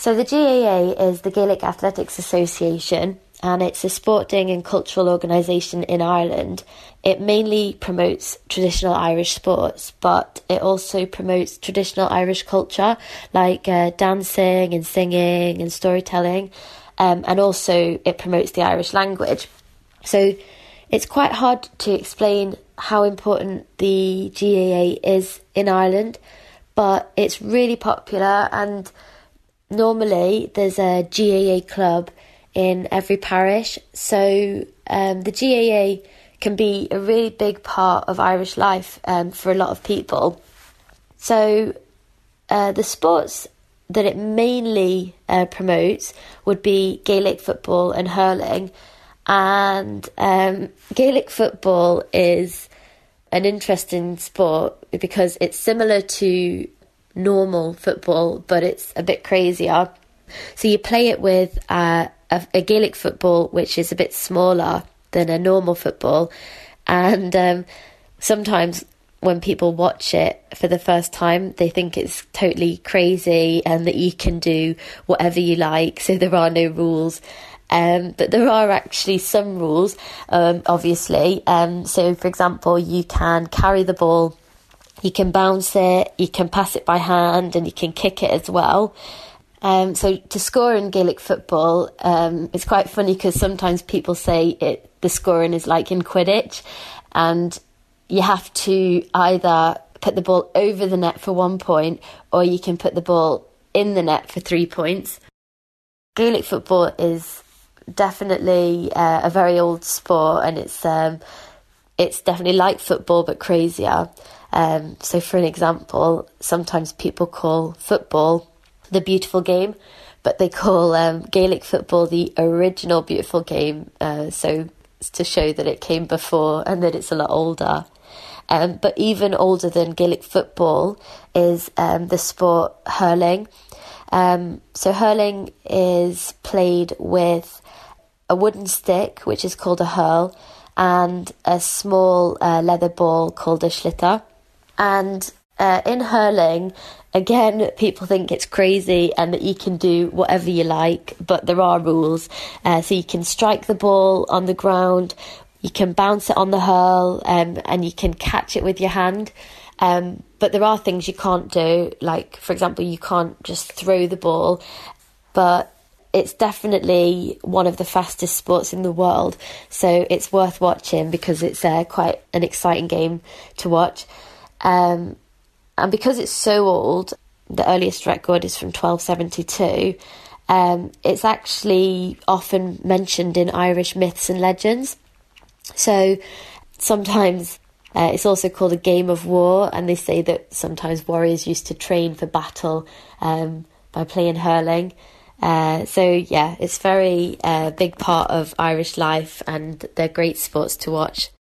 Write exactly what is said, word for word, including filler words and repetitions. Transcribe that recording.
So the G A A is the Gaelic Athletics Association, and it's a sporting and cultural organisation in Ireland. It mainly promotes traditional Irish sports, but it also promotes traditional Irish culture, like uh, dancing and singing and storytelling, um, and also it promotes the Irish language. So it's quite hard to explain how important the G A A is in Ireland, but it's really popular, and normally there's a G A A club in every parish. So um, the G A A can be a really big part of Irish life um, for a lot of people. So uh, the sports that it mainly uh, promotes would be Gaelic football and hurling. And um, Gaelic football is an interesting sport because it's similar to normal football, but it's a bit crazier. So you play it with uh, a, a Gaelic football, which is a bit smaller than a normal football. And um, sometimes when people watch it for the first time, they think it's totally crazy and that you can do whatever you like. So there are no rules. Um, but there are actually some rules, um, obviously. Um, so, for example, you can carry the ball, you can bounce it, you can pass it by hand, and you can kick it as well. Um, so to score in Gaelic football, um, it's quite funny because sometimes people say it, the scoring is like in Quidditch, and you have to either put the ball over the net for one point, or you can put the ball in the net for three points. Gaelic football is definitely uh, a very old sport, and it's um, it's definitely like football but crazier. Um, so for an example, sometimes people call football the beautiful game, but they call um, Gaelic football the original beautiful game, uh, so it's to show that it came before and that it's a lot older. Um, but even older than Gaelic football is um, the sport hurling. Um, so hurling is played with a wooden stick, which is called a hurl, and a small uh, leather ball called a sliotar. And uh, in hurling, again, people think it's crazy and that you can do whatever you like, but there are rules. Uh, so you can strike the ball on the ground, you can bounce it on the hurl, um, and you can catch it with your hand. Um, but there are things you can't do, like, for example, you can't just throw the ball, but it's definitely one of the fastest sports in the world, so it's worth watching because it's uh, quite an exciting game to watch. Um, and because it's so old, the earliest record is from twelve seventy-two, um, it's actually often mentioned in Irish myths and legends. So sometimes uh, it's also called a game of war, and they say that sometimes warriors used to train for battle um, by playing hurling. Uh, so yeah, it's very uh, big part of Irish life, and they're great sports to watch.